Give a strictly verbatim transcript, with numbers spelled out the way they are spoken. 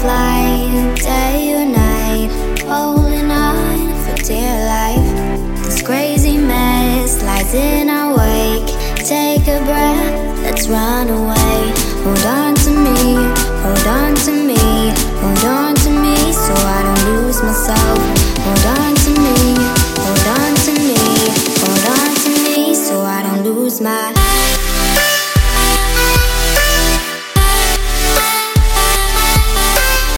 flight, day or night, holding on for dear life. This crazy mess lies in our wake. Take a breath, let's run away. Hold on to me, hold on to me, hold on to me, so I don't lose myself. Hold on to me, hold on to me, hold on to me, so I don't lose my